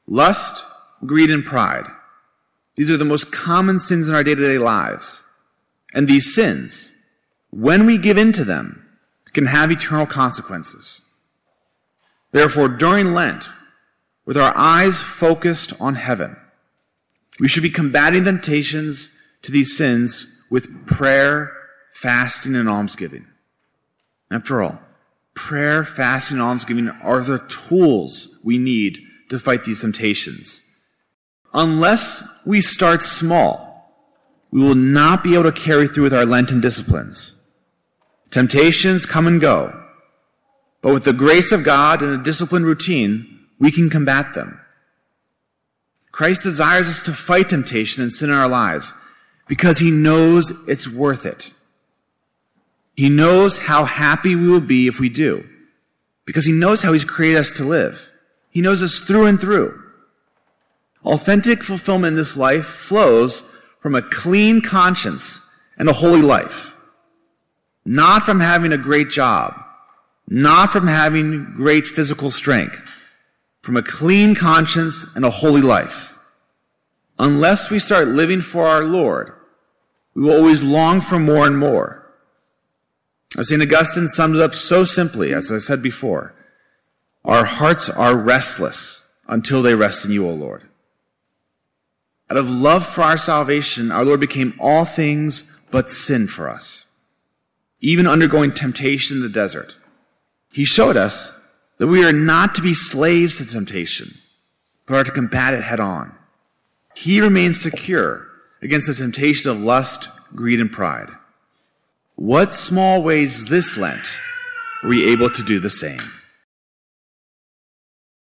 Lust, greed, and pride. These are the most common sins in our day-to-day lives. And these sins, when we give in to them, can have eternal consequences. Therefore, during Lent, with our eyes focused on heaven, we should be combating temptations to these sins with prayer, fasting, and almsgiving. After all, prayer, fasting, and almsgiving are the tools we need to fight these temptations. Unless we start small, we will not be able to carry through with our Lenten disciplines. Temptations come and go, but with the grace of God and a disciplined routine, we can combat them. Christ desires us to fight temptation and sin in our lives because he knows it's worth it. He knows how happy we will be if we do, because he knows how he's created us to live. He knows us through and through. Authentic fulfillment in this life flows from a clean conscience and a holy life. Not from having a great job, not from having great physical strength, from a clean conscience and a holy life. Unless we start living for our Lord, we will always long for more and more. As St. Augustine summed it up so simply, as I said before, our hearts are restless until they rest in you, O Lord. Out of love for our salvation, our Lord became all things but sin for us, even undergoing temptation in the desert. He showed us that we are not to be slaves to temptation, but are to combat it head on. He remains secure against the temptation of lust, greed, and pride. What small ways this Lent were we able to do the same?